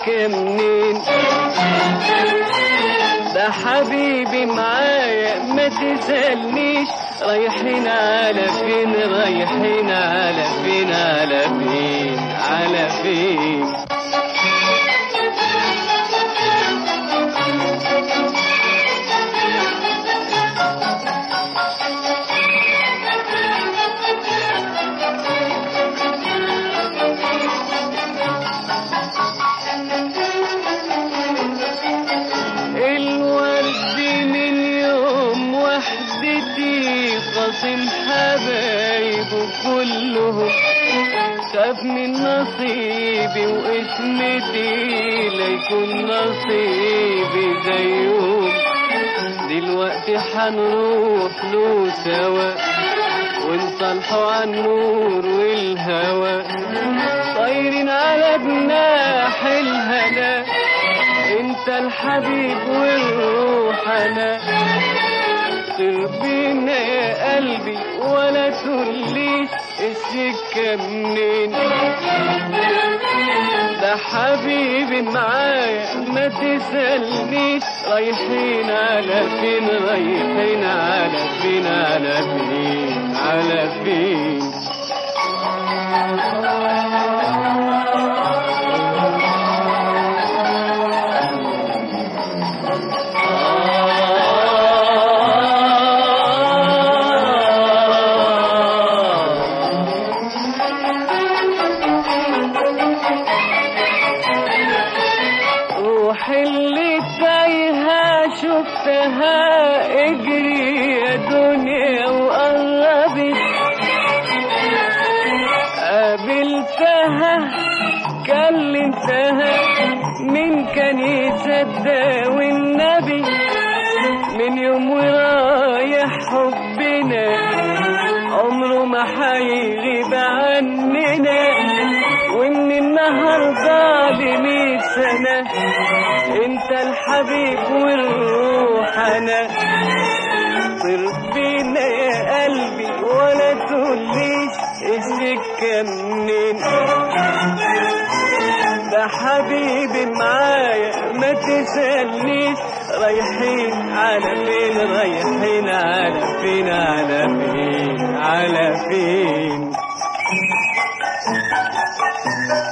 السكة منين؟ ده حبيبي معايا ما تسألنيش رايحين على فين، رايحين على فين، على فين، على فين. خاصم حبايبه كلهم شاف من نصيبي واسمتي ليكون نصيبي زيهم. دلوقتي حنروح له سوا ونصالحوا عن النور والهوى، طايرين على جناح الهنا، انت الحبيب والروح انا. بينا يا قلبي ولا تقوليش السكة منين، ده حبيبي معايا ما تسألنيش رايحين على فين، رايحين على فين، على فين، على فين. اللي تايهة شفتها اجري يا دنيا وقربت، قابلتها كلمتها مين كان يصدق والنبي، من يوم ورايح حبنا عمره ما حيغيب عننا، ومن النهارده ل100 سنة انت الحبيب والروح انا. طير بينا يا قلبي ولا تقوليش السكة منين، ده حبيبي معايا ما تسألنيش رايحين على فين، رايحين على فين، على فين، على فين.